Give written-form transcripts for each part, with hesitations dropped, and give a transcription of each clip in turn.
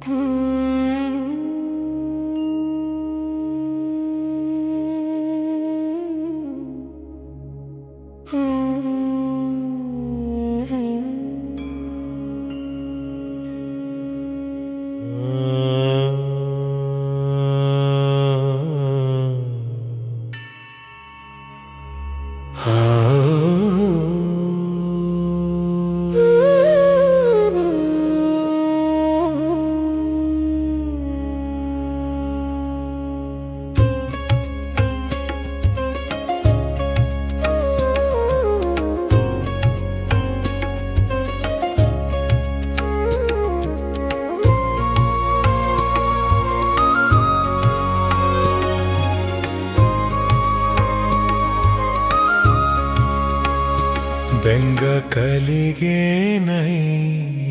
బెంగ కలిగేనయ్యే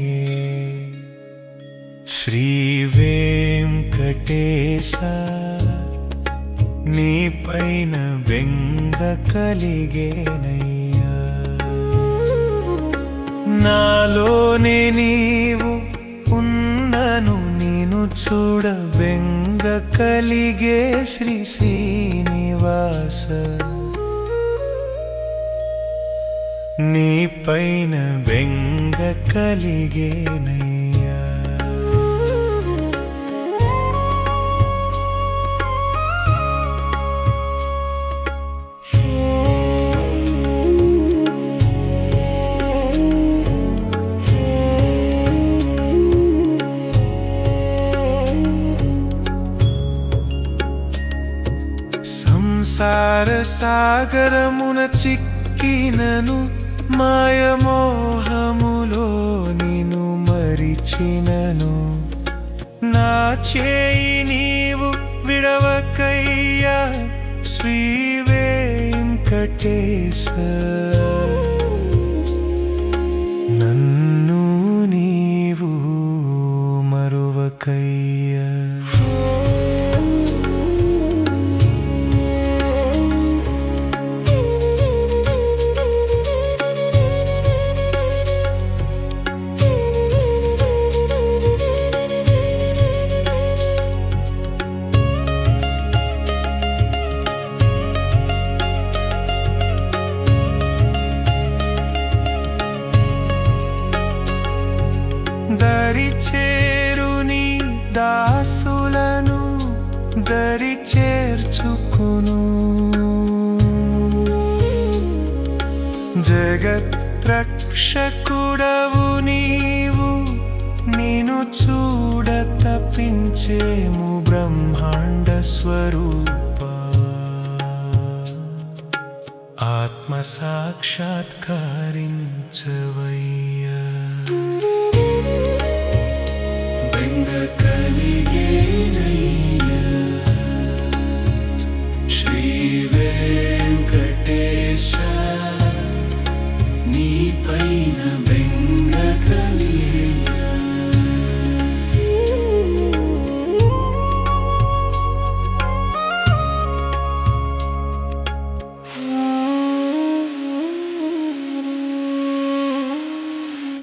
శ్రీ వెంకటేశ నీ పైన బెంగ కలిగేనయ్యా నాలోనే నీవు ఉన్నను నేను చూడ బెంగ కలిగే శ్రీ శ్రీనివాస నీ పైన బెంగ కలిగేనయ్యా సంసార సాగరమున చిక్కినను మాయమోహములో నిన్ను మరిచినను నా చేయి నీవు విడవకయ్యా శ్రీ వెంకటేశ నన్ను నీవు మరువకయ్యా దరిచేరుని దాసులను దరి చేర్చుకును జగత్ రక్షకుడవు నీవు నిన్ను చూడ తపించేము బ్రహ్మాండ స్వరూప ఆత్మ సాక్షాత్కరించవయ్యా బెంగ